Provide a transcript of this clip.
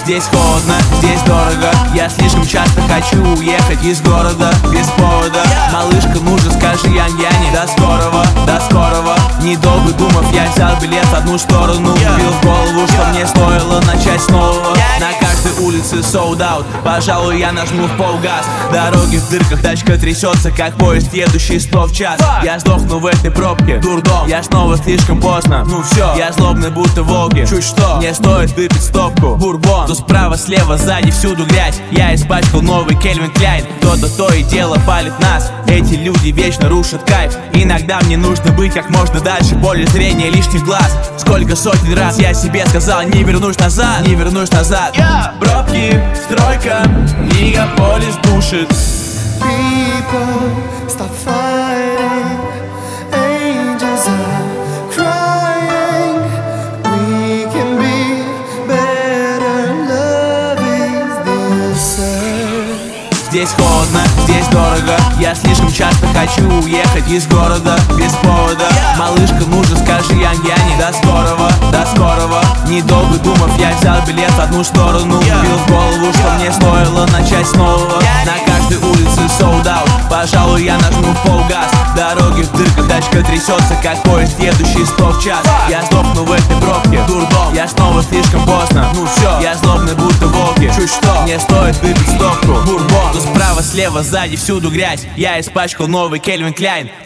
Здесь холодно, здесь дорого. Я слишком часто хочу уехать из города без повода. Малышка, ну же скажи Ян-Яне: до скорого, до скорого. Недолго думав, я взял билет в одну сторону. Бил в голову, что мне стоило начать с нового. На каждой улице sold out. Пожалуй, я нажму в полгаз. Дороги в дырках, тачка трясется, как поезд, едущий 100 в час. Я сдохну в этой пробке, дурдом. Я снова слишком поздно, ну все. Я злобный, будто Волги. Чуть что, мне стоит выпить стопку бурбон. То справа, слева, сзади, всюду грязь. Я испачкал новый Кельвин Кляйн. Кто-то то и дело палит нас. Эти люди вечно рушат кайф. Иногда мне нужно быть как можно дальше. Поле зрения лишних глаз. Сколько сотен раз я себе сказал: не вернусь назад, не вернусь назад. Пробки, стройка, мегаполис душит. People stop fighting, angels are crying. We can be better, love is the answer. Здесь холодно, здесь дорого. Я слишком часто хочу уехать из города без повода. Малышка, ну же скажи Ян-Яне: до скорого, до скорого. Недолго думав, я взял билет в одну сторону. Бил в голову, что мне стоило начать с нового. На каждой улице sold out. Пожалуй, я нажму в полгаз. Дороги в дырках, тачка трясется, как поезд, едущий 100 в час. Я сдохну в этой пробке, дурдом. Я снова слишком поздно, ну все. Я злобный, будто Волги. Чуть что, мне стоит выпить стопку бурбон. То справа, слева, сзади, всюду грязь. Я испачкал новый Кельвин Кляйн.